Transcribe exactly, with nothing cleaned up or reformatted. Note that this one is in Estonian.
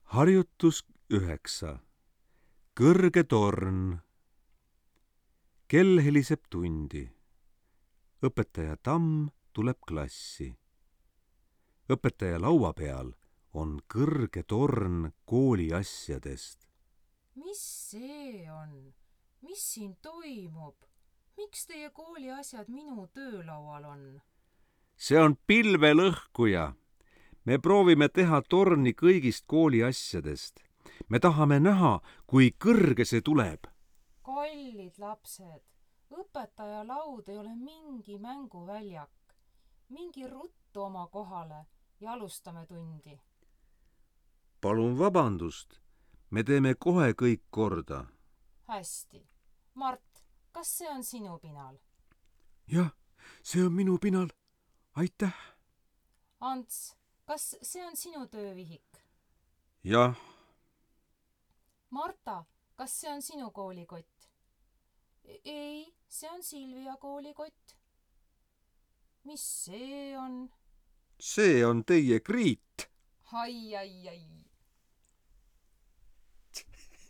Harjutus üheksa. Kõrge torn. Kell heliseb tundi. Õpetaja Tamm tuleb klassi. Õpetaja laua peal on kõrge torn kooli asjadest. Mis see on? Mis siin toimub? Miks teie kooli asjad minu töölaual on? See on pilvelõhkuja. Me proovime teha torni kõigist kooli asjadest. Me tahame näha, kui kõrge see tuleb. Kallid lapsed, õpetaja laud ei ole mingi mänguväljak. Mingi ruttu oma kohale ja alustame tundi. Palun vabandust, me teeme kohe kõik korda. Hästi. Mart, kas see on sinu pinal? Jah, see on minu pinal. Aitäh. Ants, kas see on sinu töövihik? Jah. Marta, kas see on sinu koolikott? Ei, see on Silvia koolikott. Mis see on? See on teie kriit. Ai, ai, ai.